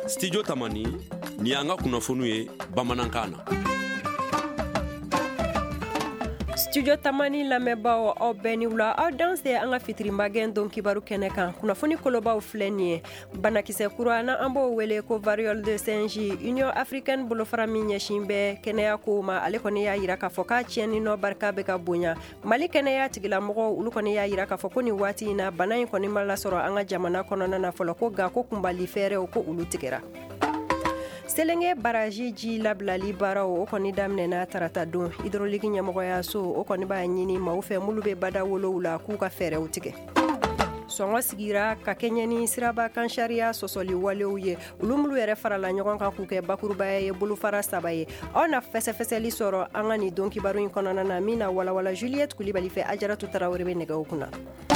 Studio Tamani ni an ka kunnafoniw ye bamanankan na. Studio Tamani lamɛnbaaw aw bɛɛ ni wula aw danse an ka fitirimagɛn don kibaru kɛnɛ kan kunnafoni kolobaw filɛ nin ye banakisɛ kura na an b'o wele ko variole de singe Union africaine bolofara min ɲɛsin bɛ kɛnɛya kow ma ale kɔni y'a yira k'a fɔ k'a tiɲɛni nɔ barika bɛ ka bonya Mali kɛnɛya tigilamɔgɔw olu kɔni y'a yira k'a fɔ ko nin waati in na bana in kɔni ma lasɔrɔ an ka jamana kɔnɔna na fɔlɔ ko ga ko kunbali fɛɛrɛw ko olu tigɛra Selenge baraji ji labilali baaraw o kɔni daminɛna tarata don hydraulique ɲɛmɔgɔyaso o kɔni b'a ɲini maaw fɛ mulu bɛ badawolow la k'u ka fɛɛrɛw tigɛ sɔngɔ sigira ka kɛɲɛ ni siraba kan sariya sɔsɔli walew ye olu mulu yɛrɛ farala ɲɔgɔn kan k'u kɛ bakurubaya ye bolofara 3 ye aw na fɛsɛfɛsɛli sɔrɔ an ka nin don kibaru in kɔnɔna na min na walawala Juliette Kulibali fɛ Ajaratu Tarawele bɛ nɛgɛw kunna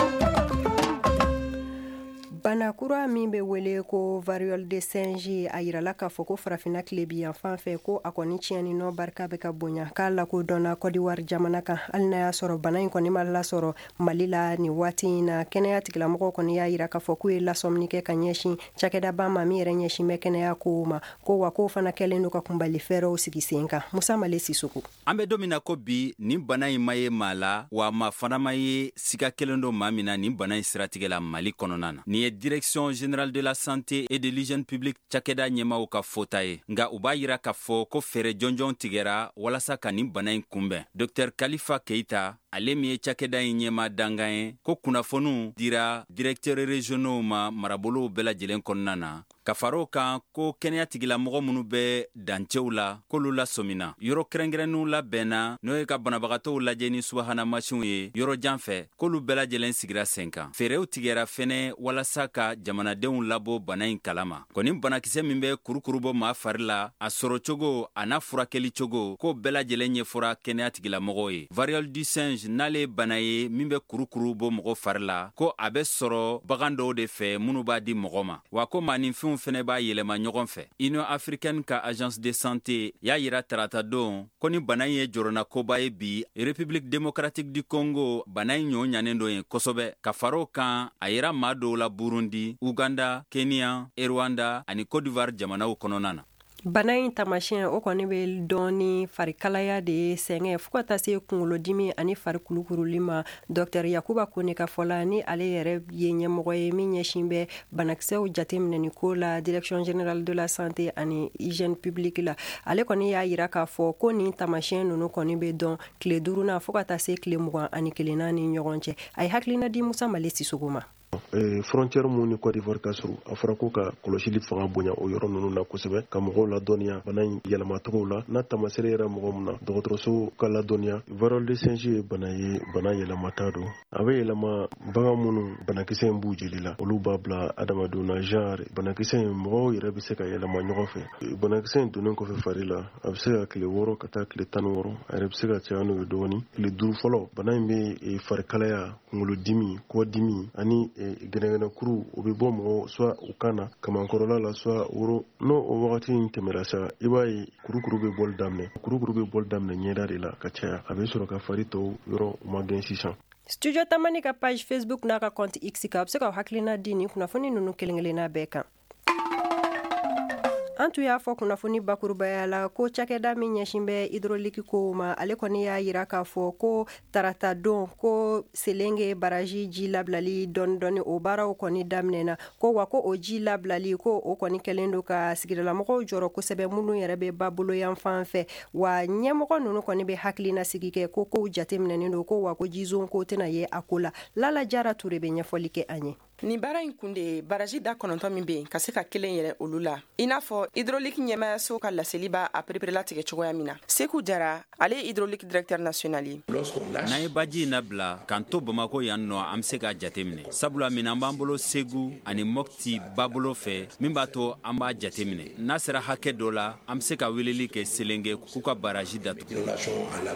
Bana kura min bɛ wele ko variole de singe a yirala k'a fɔ ko farafina tile bi yan fan fɛ ko a kɔni tiɲɛni nɔ barika bɛ ka bonya k'a lakodɔnna Côte d'Ivoire jamana kan hali n'a y'a sɔrɔ bana in kɔni ma lasɔrɔ Mali la nin waati in na kɛnɛya tigilamɔgɔw kɔni y'a yira k'a fɔ k'u ye lasɔmini kɛ ka ɲɛsin cakɛdaba ma min yɛrɛ ɲɛsin bɛ kɛnɛya kow ma ko wa k'o fana kɛlen don ka kunbali fɛɛrɛw sigi sen kan Musa Male Sisoko an bɛ don min na ko bi nin bana in ma ye maa la wa ma fana ma ye siga kelen don maa min na nin bana in siratigɛ la Mali kɔnɔna na nin ye Direction générale de la santé et de l'hygiène publique cakɛda ɲɛmaw ka fɔta ye nga u b'a yira k'a fɔ ko fɛɛrɛ jɔnjɔn tigɛra walasa ka nin bana in kunbɛn Dr Kalifa Keita ale min ye cakɛda in ɲɛma dangan ye ko kunnafoniw dira directeurs régionaux ma marabolow bɛɛ lajɛlen kɔnɔna na ka far'o kan ko kɛnɛya tigilamɔgɔ minnu bɛ dancɛw la k'olu lasɔmina yɔrɔ kɛrɛnkɛrɛnninw labɛnna n'o ye ka banabagatɔw lajɛ ni subahana mansinw ye yɔrɔ jan fɛ k'olu bɛɛ lajɛlen sigira sen kan fɛɛrɛw tigɛra fɛnɛ walasa ka jamanadenw labɔ bana in kalama kɔni banakisɛ min bɛ kurukuru bɔ maa fari la a sɔrɔ cogo a n'a furakɛli cogo k'o bɛɛ lajɛlen ɲɛfɔra kɛnɛya tigilamɔgɔw ye variole du singe n'ale bana ye min bɛ kurukuru bɔ mɔgɔ fari la ko a bɛ sɔrɔ bagan dɔw de fɛ minnu b'a di mɔgɔ ma wa ko maaninfinw fɛnɛ b'a yɛlɛma ɲɔgɔn fɛ Union africaine ka agence de santé y'a yira tarata don ko ni bana in ye jɔrɔna koba ye bi République démocratique du Congo bana in ɲɔ ɲanen don yen kosɛbɛ ka far'o kan a yira maa dɔw la Burundi Uganda Kenya Rwanda ani Côte d'Ivoire jamanaw kɔnɔna na Bana in tamasiyɛn o kɔni bɛ dɔn ni farikalaya de ye sɛngɛ fo ka taa se kunkolodimi ani fari kulukuruli ma Dr Yakuba Kone ka fɔla ni ale yɛrɛ ye ɲɛmɔgɔ ye min ɲɛsin bɛ banakisɛw jateminɛni ko la Direction générale de la santé ani hygiène publique la ale kɔni y'a yira k'a fɔ ko nin tamasiyɛn ninnu kɔni bɛ dɔn tile 5 fo ka taa se tile 21 ni ɲɔgɔn cɛ a ye hakilina di Musa Male Sisoko ma frontière mun ni Côte d'Ivoire ka surun a fɔra ko ka kɔlɔsili fanga bonya o yɔrɔ ninnu na kosɛbɛ ka mɔgɔw ladɔnniya bana in yɛlɛmacogo la n'a tamasere yɛrɛ mɔgɔ mun na dɔgɔtɔrɔso ka ladɔnniya variole de singe ye bana yɛlɛmata don a bɛ yɛlɛma bagan minnu banakisɛ in b'u jeli la olu b'a bila adamadenw na genre banakisɛ in mɔgɔw yɛrɛ bɛ se ka yɛlɛma ɲɔgɔn fɛ banakisɛ in donnen kɔfɛ fari la a bɛ se ka tile 6 ka taa tile 16 a yɛrɛ bɛ se ka caya n'o ye dɔɔni tile 5 fɔlɔ bana in bɛ farikalaya kunkolodimi kɔdimi ani gɛnɛgɛnɛkuru o bɛ bɔ mɔgɔ soit u kan na kamankɔrɔla la soit woro n'o o wagati in tɛmɛra sa i b'a ye kurukuru bɛ bɔli daminɛ ɲɛda de la ka caya a bɛ sɔrɔ ka fari tɔw yɔrɔ u ma gɛn sisan Studio Tamani ka page Facebook n'a ka compte X ka a bɛ se ka hakilina di ni kunnafoni ninnu kelen-kelenna bɛɛ kan an tun y'a fɔ kunnafoni bakurubaya la ko cakɛda min ɲɛsin bɛ hydraulique kow ma ale kɔni y'a yira k'a fɔ ko tarata don ko Selenge baraji ji labilali dɔɔni o baaraw kɔni daminɛna ko wa ko o ji labilali ko o kɔni kɛlen don ka sigidalamɔgɔw jɔrɔ kosɛbɛ minnu yɛrɛ bɛ babolo yan fan fɛ wa ɲɛmɔgɔ ninnu kɔni bɛ hakilina sigi kɛ ko kow jateminɛnen don ko wa ko jizon ko tɛna ye a ko la Lala Jara Ture bɛ ɲɛfɔli kɛ an ye Nin baara in kun de ye baraji da 9 min bɛ yen ka se ka kelen yɛrɛ olu la i n'a fɔ hydraulique ɲɛmaayaso ka laseli b'a a pereperela tigɛ cogoya min na Seku Jara ale ye hydraulique directeur national ye n'an ye baji in labila k'an to Bamako yan nɔ an bɛ se k'a jateminɛ sabula min an b'an bolo Segu ani Mopti babolo fɛ min b'a to an b'a jateminɛ n'a sera hakɛ dɔ la an bɛ se ka weleli kɛ Selenge k'u ka baraji datugu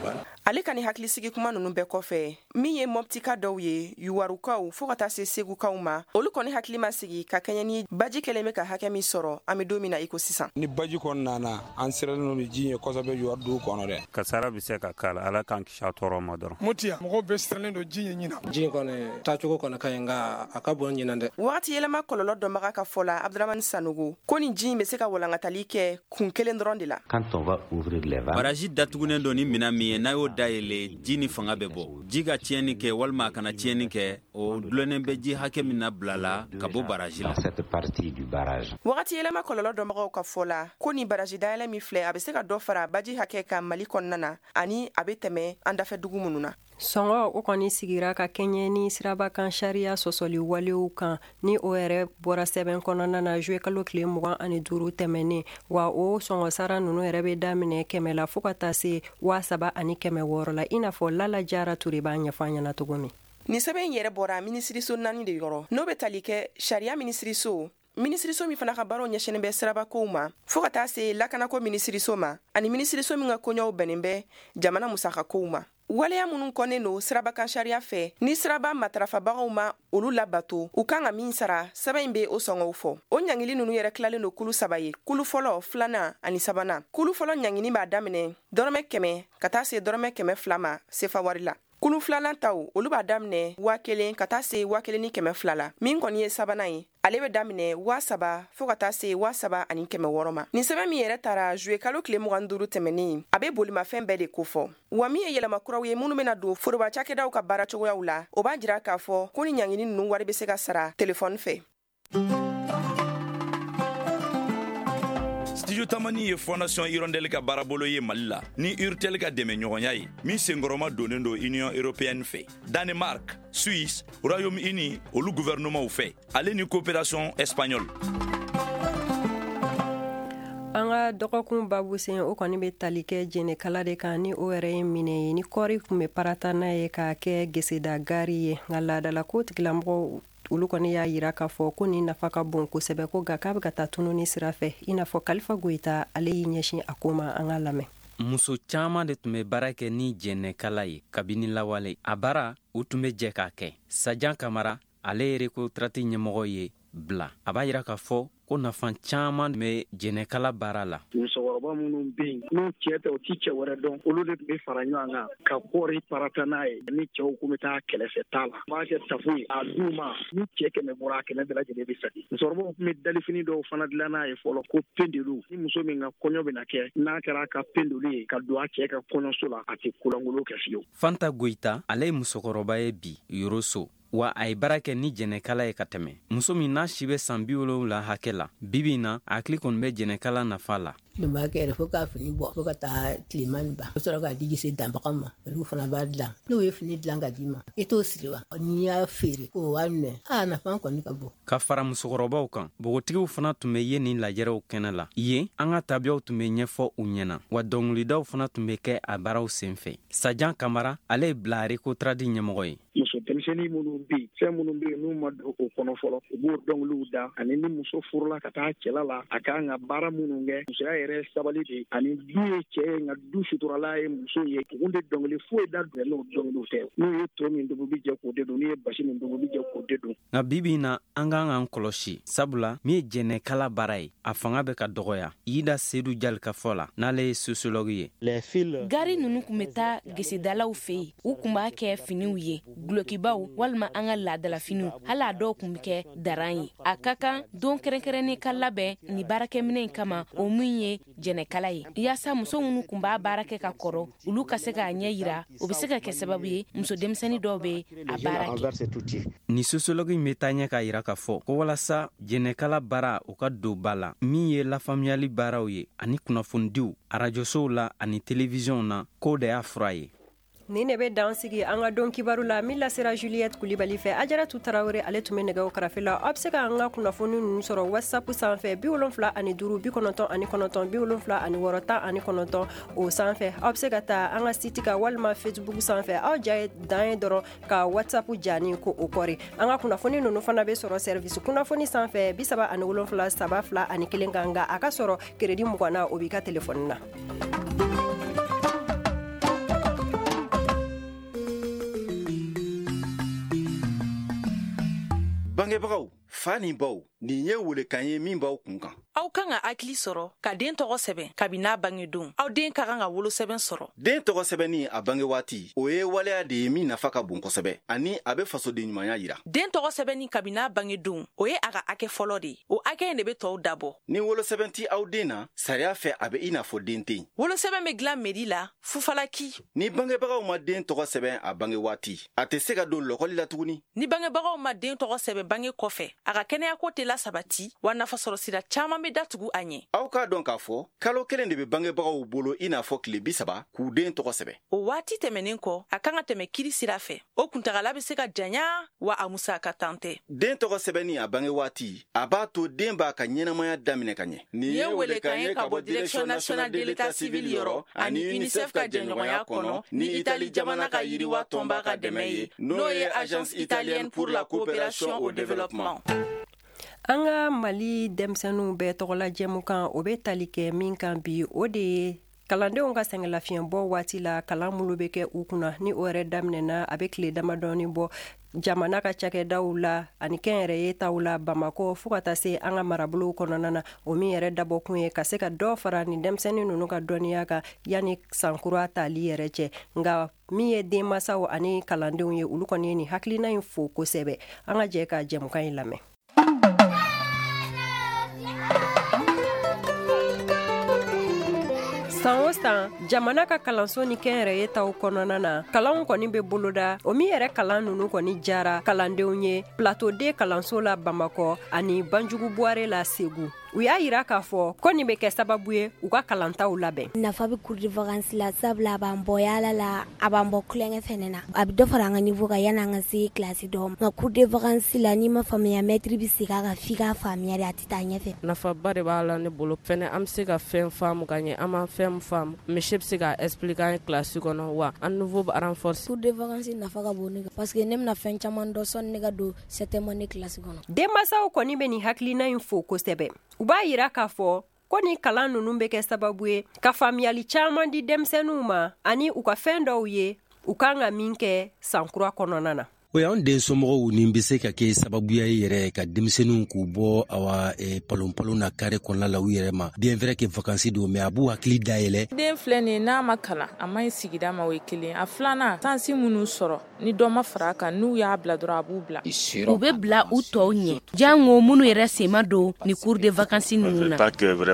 ale ka ni hakilisigi kuma nunu bɛɛ kɔfɛ min ye mɔptika dɔw ye yuwarukaw fɔɔ ka taa se segukaw ma olu kɔni hakili ma sigi ka kɛɲɛ ni baji kɛlen bɛ ka hakɛ min sɔrɔ an bɛ don min na iko sisan ni baji kɔni nana an siralen ni ji ye kɔsɛbɛ yuwari dugu kɔnɔ dɛ kasara bɛ se ka kala ala k'an kisi a tɔɔrɔ ma dɔrɔn motiya mɔgɔw bɛ siralen don ji ye ɲina ji kɔni taacogo kɔni ka ɲi nka a ka bon ɲina dɛ wagati yɛlɛma kɔlɔlɔ dɔnbaga ka fɔ la Abdramani Sanogo ko ni ji bɛ se ka walangatali kɛ kun kelen dɔrɔn de la baraji datugunen don ni mina min ye n'a y'o dayɛlɛ ji ni fanga bɛ bɔ ji ka tiɲɛni kɛ walima a kana tiɲɛni kɛ o dulonnen bɛ ji hakɛ min na bilala ka bɔ baraji la wagati yɛlɛma kɔlɔlɔ dɔnbagaw ka fɔ la ko ni baraji dayɛlɛ min filɛ a bɛ se ka dɔ fara baji hakɛ ka Mali kɔnɔna na ani a bɛ tɛmɛ an dafɛ dugu minnu na sɔngɔ o kɔni sigira ka kɛɲɛ ni siraba kan sariya sɔsɔli walew kan ni o yɛrɛ bɔra sɛbɛn kɔnɔna na juwe kalo tile 25 tɛmɛnen wa o sɔngɔ sara nunu yɛrɛ bɛ daminɛ 100 la fɔɔ ka taa se 7,600 la i n'a fɔ Lala Jara Ture b'a ɲɛfɔ ɲɛna cogo min. Ni sɛbɛn yɛrɛ bɔra minisiriso 4 de yɔrɔ n'o bɛ tali kɛ sariya minisiriso min fana ka baaraw ɲɛsinnen bɛ sirabakow ma fɔɔ ka taa se lakanako minisiriso ma ani minisiriso min ka koɲɛw bɛnnen bɛ jamana musakakow ma waleya minnu kɔnnen no sirabakan sariya fɛ ni siraba matarafabagaw ma olu labato u kan ka min sara sɛbɛn bɛ o sɔngɔw fɔ o ɲangili ninnu yɛrɛ tilalen no kulu 3 ye kulu fɔlɔ 2nan ani 3nan kulu fɔlɔ ɲangini b'a daminɛ dɔrɔmɛ 100 ka taa se dɔrɔmɛ 100 ma sefa wari la kulu 2nan taw olu b'a daminɛ 1,000 ka taa se 1,200 la min kɔni ye 3nan ye ale bɛ daminɛ 7,000 fɔɔ ka taa se 7,600 ma nin sɛbɛn min yɛrɛ tara juwe kalo tile 25 tɛmɛnen a bɛ bolimafɛn bɛɛ de kofɔ wa min ye yɛlɛma kuraw ye minnu bɛna don foroba cakɛdaw ka baara cogoyaw la o b'a jira k'a fɔ ko ni ɲangini ninnu wari bɛ se ka sara telefɔni fɛ. Studio Tamani ye Fondation Hirondelle ka baarabolo ye Mali la ni Urtel ka dɛmɛ ɲɔgɔnya ye min senkɔrɔma donnen do Union Européenne fɛ Danemark, Suisse, Royaume-Uni olu gouvernement fɛ ale ni coopération espagnole. An ka dɔgɔkun babu sen o kɔni bɛ tali kɛ jɛnɛkala de kan ni o yɛrɛ ye minɛ ye ni kɔri kun bɛ parata n'a ye k'a kɛ geseda gari ye nka laadala ko tigilamɔgɔw olu kɔni y'a yira k'a fɔ ko ni nafa ka bon kosɛbɛ ko nka k'a bɛ ka taa tununi sira fɛ i n'a fɔ Kalifa Goyita ale y'i ɲɛsin a ko ma an ka lamɛn. Muso caman de tun bɛ baara kɛ ni jɛnɛkala ye kabini lawale a baara u tun bɛ jɛ k'a kɛ Sajan Kamara ale ye retraite ɲɛmɔgɔ ye bila a b'a yira k'a fɔ ko nafa caman bɛ jɛnɛkala baara la. Musokɔrɔba minnu bɛ yen n'u cɛ tɛ u ti cɛ wɛrɛ dɔn olu de tun bɛ fara ɲɔgɔn kan ka kɔɔri parata n'a ye ni cɛw kun bɛ taa kɛlɛfɛ taa la b'a kɛ tafo ye a d'u ma ni cɛ 100 bɔra a 100 bɛɛ lajɛlen bɛ saki musokɔrɔbaw tun bɛ dalifini dɔw fana dilan n'a ye fɔlɔ ko pendelu ni muso min ka kɔɲɔ bɛna kɛ n'a kɛra ka pendelu ye ka don a cɛ ka kɔɲɔso la a tɛ kolonkolon kɛ fiyewu. Fanta Goyita ale ye musokɔrɔba ye bi Yoroso wa a ye baara kɛ ni jɛnɛkala ye ka tɛmɛ muso min n'a si bɛ san 70 hakɛ la bibi in na a hakili kɔni bɛ jɛnɛkala nafa la. Nin b'a kɛ fo k'a fini bɔ fo ka taa tileman ban o sɔrɔ k'a di se danbaga ma olu fana b'a dilan n'o ye fini dilan ka di ma i t'o siri wa n'i y'a feere k'o wari minɛ a nafa kɔni ka bon. Ka fara musokɔrɔbaw kan bogotigiw fana tun bɛ ye nin lajɛrew kɛnɛ la yen an ka tabiyaw tun bɛ ɲɛfɔ u ɲɛna wa dɔnkilidaw fana tun bɛ kɛ a baaraw senfɛ. Sajan Kamara ale ye bila rekotradi ɲɛmɔgɔ ye. Muso denmisɛnnin minnu bɛ yen fɛn minnu bɛ yen n'u ma don o kɔnɔ fɔlɔ u b'o dɔnkiliw da ani ni muso furula ka taa cɛla la a kan ka baara minnu kɛ musoya yɛrɛ sabali de ani du ye cɛ ye nka du suturala ye muso ye u de dɔnkili foyi da don n'o dɔnkiliw tɛ n'u ye to min dugu bi jɛ k'o de don n'u ye basi min dugu bi jɛ k'o de don. Nka bibi in na an kan k'an kɔlɔsi sabula min ye jɛnɛkala baara ye a fanga bɛ ka dɔgɔya Yida Seydou Jali ka fɔ la n'ale ye sociologue ye. Gari ninnu kun bɛ taa gesedalaw fɛ yen u kun b'a kɛ finiw ye gulokibaw walima an ka laadalafiniw hali a dɔw kun bɛ kɛ daran ye a ka kan don kɛrɛnkɛrɛnnen ka labɛn ni baarakɛminɛ kama o min ye jɛnɛkala ye yaasa muso minnu kun b'a baara kɛ ka kɔrɔ olu ka se k'a ɲɛ yira o bɛ se ka kɛ sababu ye muso denmisɛnnin dɔw bɛ a baara kɛ. Ni sociologue in bɛ taa ɲɛ k'a yira k'a fɔ ko walasa jɛnɛkala baara u ka don ba la min ye lafaamuyali baaraw ye ani kunnafonidiw arajosow la ani television na k'o de y'a fura ye. Nin ne bɛ dan sigi an ka don kibaru la min lasera Juliette Kulibali fɛ Ajaratu Tarawele ale tun bɛ nɛgɛw karafe la a bɛ se ka an ka kunnafoni ninnu sɔrɔ WhatsApp sanfɛ 75 59 99 76 19 o sanfɛ aw bɛ se ka taa an ka site kan walima Facebook sanfɛ aw ja ye dan ye dɔrɔn ka WhatsApp jani ko o kɔri an ka kunnafoni ninnu fana bɛ sɔrɔ service kunnafoni sanfɛ 77 3 2 1 kan nka a ka sɔrɔ crédit 20 na o b'i ka telefɔni na. bangebagaw fa ni baw nin ye welekan ye min b'aw kun kan. Aw kan ka hakili sɔrɔ ka den tɔgɔ sɛbɛn kabin'a bangedon. Aw den ka kan ka wolosɛbɛn sɔrɔ. Den tɔgɔ sɛbɛnni a bange waati o ye waleya de ye min nafa ka bon kosɛbɛ ani a be fasoden ɲumanya yira. Den tɔgɔ sɛbɛnni kabin'a bangedon o ye a ka hakɛ fɔlɔ de ye. O hakɛ in de be tɔw dabɔ. Ni wolosɛbɛn ti aw den na sariya fɛ a be i n'a fɔ den tɛ yen. Wolosɛbɛn be dilan meri la fufalaki. Ni bangebagaw ma den tɔgɔ sɛbɛn a bange waati a tɛ se ka don lɔkɔli la tuguni. Ni bangebagaw ma den tɔgɔ sɛbɛn bange kɔfɛ a ka kɛnɛyako tɛ la sabati wa nafasɔrɔ sira caaman be datugu a ɲɛ. Aw k'a dɔn k'a fɔ kalo kelen de be bangebagaw bolo i n'a fɔ tile 30 k'u den tɔgɔ sɛbɛn. O waati tɛmɛnen kɔ a kan ka tɛmɛ kiri sira fɛ. O kuntagala be se ka janya wa a musaka tan tɛ. Den tɔgɔ sɛbɛnni a bange waati a b'a to den b'a ka ɲɛnamaya daminɛ ka ɲɛ. Nin ye welekan ye ka bɔ Direction nationale de l'état civil yɔrɔ ani UNICEF ka jɛɲɔgɔnya kɔnɔ ni Itali jamana ka yiriwa tɔnba ka dɛmɛ ye n'o ye Agence italienne pour la coopération au développement. An ka Mali denmisɛnninw bɛɛ tɔgɔla jɛmukan o be tali kɛ min kan bi o de ye kalandenw ka sɛngɛlafiɲɛbɔ waati la kalan mulu be kɛ u kunna ni o yɛrɛ daminɛna a be tile damadɔni bɔ jamana ka cakɛdaw la ani kɛnyɛrɛye taw la Bamakɔ fo ka taa se an ka marabolow kɔnɔna na o min yɛrɛ dabɔkun ye ka se ka dɔ fara ni denmisɛnnin nunu ka dɔnniya kan yani sankura tali yɛrɛ cɛ nga min ye denmasaw ani kalandenw ye olu kɔni ye ni hakilina in fo kosɛbɛ. An ka jɛ ka jɛmukan in lamɛn. San o san jamana ka kalanso ni kɛnyɛrɛye taw kɔnɔna na kalanw kɔni be boloda o min yɛrɛ kalan nunu kɔni jara kalandenw ye plateau de kalanso la Bamakɔ ani Banjugu Buare la Segu. U y'a yira k'a fɔ ko nin be kɛ sababu ye u ka kalantaw labɛn. Nafa be cours de vacances la sabula a b'an bɔ yala la a b'an bɔ kulonkɛ fɛnɛ na a be dɔ fara an ka niveau kan yani an ka se classe dɔ ma. Cours de vacances la n'i ma faamuya maître bi segin a kan f'i k'a faamuya de a tɛ taa ɲɛfɛ. Nafaba de b'a la ne bolo fɛnɛ an be se ka fɛn faamu ka ɲɛ an m'an fɛn faamu monsieur be se ka expliquer an ye classe kɔnɔ wa an nouveau b'a renforcer. Cours de vacances nafa ka bon ne kan parce que ne bena fɛn caman dɔ sɔnni ne ka don 7e année classe kɔnɔ. Denmasaw kɔni be ni hakilina in fo kosɛbɛ. U b'a yira k'a fɔ ko ni kalan nunu be kɛ sababu ye ka faamuyali caaman di denmisɛnninw ma ani u ka fɛn dɔw ye u kan ka min kɛ sankura kɔnɔna na. O y'an den somɔgɔw nin be se ka kɛ sababuya ye yɛrɛ ka denmisɛnninw k'u bɔ awa palon na kare kɔnɔna la u yɛrɛ ma. Bien vrai que vacances don mais a b'u hakili dayɛlɛ. Den filɛ nin n'a ma kalan a man ɲi sigida ma o ye kelen. A filanan sansi minnu sɔrɔ ni dɔ ma fara kan n'u y'a bila dɔrɔn a b'u bila. U be bila u tɔw ɲɛ jango minnu yɛrɛ sema don ni cours de vacances nunu na. An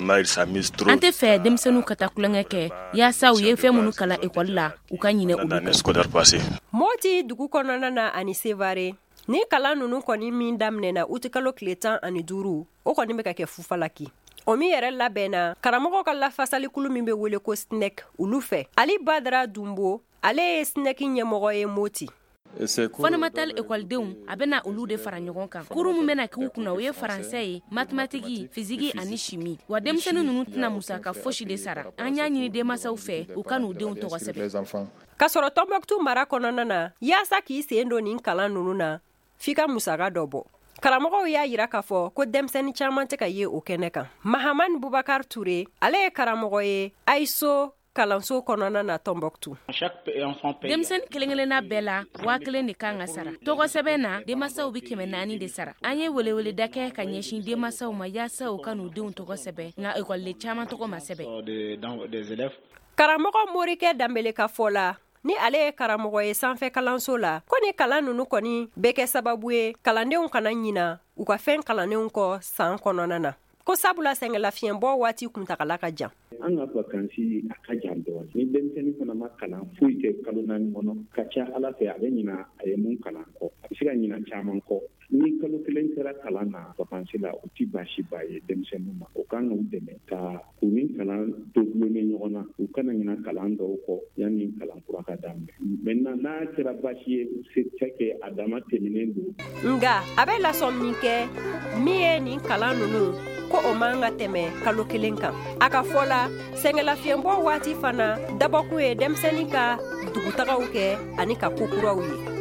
tɛ fɛ denmisɛnninw ka taa kulonkɛ kɛ yaasa u ye fɛn minnu kalan ekɔli la u ka ɲinɛ olu kan. Moti dugu kɔnɔna na ani Sevare ni kalan nunu kɔni min daminɛna utikalo tile 15 o kɔni be ka kɛ fufalaki. O min yɛrɛ labɛnna karamɔgɔ ka lafasalikulu min be wele ko SNEC ulu fɛ. Ali Badara Dumbo ale ye SNEC ɲɛmɔgɔ ye Moti. Fondamentale ekɔlidenw a bena olu de fara ɲɔgɔn kan. Kuru min bena k'u kunna o ye faransɛ ye mathématique physique ani chimie wa denmisɛnnin nunu tɛna musaka fosi de sara. An y'a ɲini denmasaw fɛ u ka n'u denw tɔgɔ sɛbɛn. Ka sɔrɔ Tombouctou mara kɔnɔna na yaasa k'i sen don nin kalan nunu na f'i ka musaka dɔ bɔ. Karamɔgɔw y'a yira k'a fɔ ko denmisɛnnin caaman tɛ ka ye o kɛnɛ kan. Mahamane Boubacar Touré ale ye karamɔgɔ ye Aiso kalanso kɔnɔna na Tombouctou. Denmisɛnnin kelen-kelenna bɛɛ la 1000 de kan ka sara. Tɔgɔ sɛbɛn na denmasaw be 400 de sara. An ye weleweleda kɛ ka ɲɛsin denmasaw ma yaasa u ka n'u denw tɔgɔ sɛbɛn nka ekɔliden caaman tɔgɔ ma sɛbɛn. Karamɔgɔ Morikɛ Dambele ka fɔ la ni ale ye karamɔgɔ ye sanfɛ kalanso la ko ni kalan nunu kɔni be kɛ sababu ye kalandenw kana ɲina u ka fɛn kalandenw kɔ san kɔnɔna na. Ko sabula sɛngɛlafiɲɛbɔ waati kuntagala ka jan. An ka vacances a ka jan dɔɔni. Ni denmisɛnnin fana ma kalan foyi kɛ kalo 4 kɔnɔ ka ca Ala fɛ a bɛ ɲina a ye mun kalan kɔ. A bɛ se ka ɲina caman kɔ. Ni kalo 1 kɛra kalan na vacances la o ti baasi ba ye denmisɛnninw ma. O kan k'u dɛmɛ ka u ni kalan to gulonlen ɲɔgɔn na. U kana ɲina kalan dɔw kɔ yanni kalan kura ka daminɛ. Maintenant n'a kɛra baasi ye c'est que a dama tɛmɛnen don. Nga a bɛ lasɔn min kɛ min ye nin kalan nunu ko o man ka tɛmɛ kalo 1 kan. A ka fɔ la sɛngɛlafiɲɛbɔ waati fana dabɔkun ye denmisɛnnin ka dugutagaw kɛ ani ka ko kuraw ye.